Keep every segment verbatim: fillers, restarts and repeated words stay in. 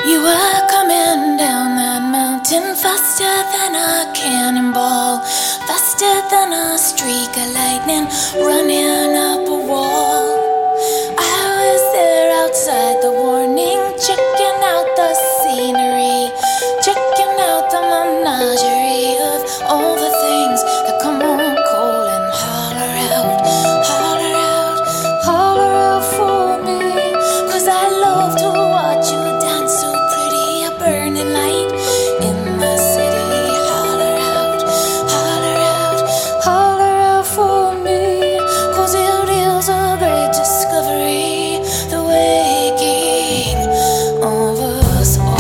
You were coming down that mountain faster than a cannonball, faster than a streak of lightning running up a wall. I was there outside the warning, checking out the scenery, checking out the menagerie of all the things that come on cold and holler out, holler out, holler out for me. Cause I love to watch you dance so pretty, a burning light in the city. Holler out, holler out, holler out for me. Cause it is a great discovery, the waking of us all.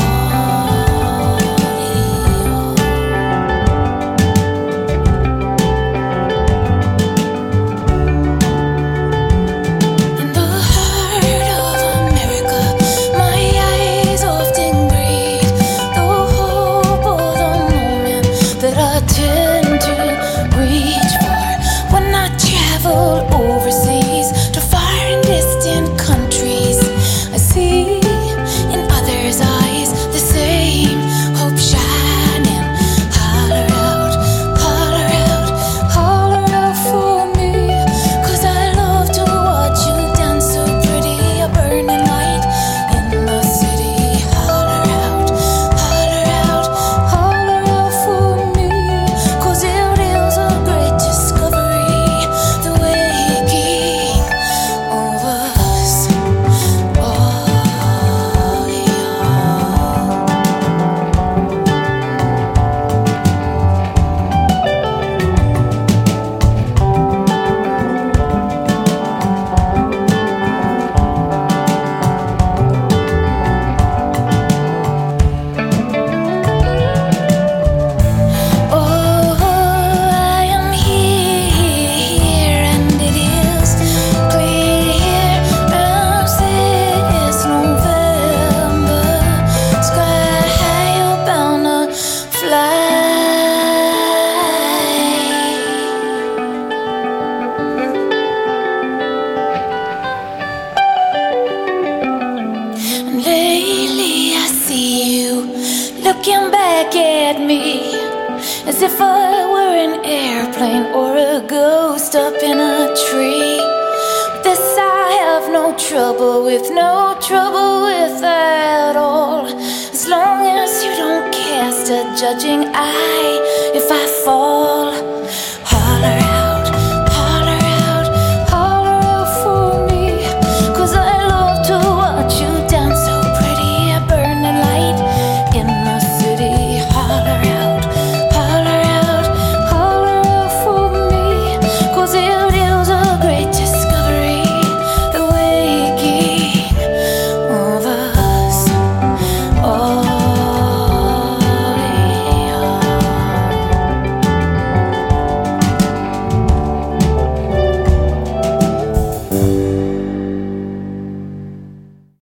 In the heart of America, my eyes often greet the hope of the moment that I tend to reach for when I travel overseas to far and distant countries. I see in others' eyes the same hope shining. Holler out, holler out, holler out for me. Cause I love to watch you dance so pretty, a burning light in the city. Holler out, holler out, holler out for me. Cause it is a great discovery, the waking of us all. Oh, I am here, and it is clear as this November sky. You're bound to fly. And lately I see you looking back at me as if I were an airplane or a ghost up in a tree. This I have no trouble with, no trouble with at all. As long as you don't cast a judging eye if I fall.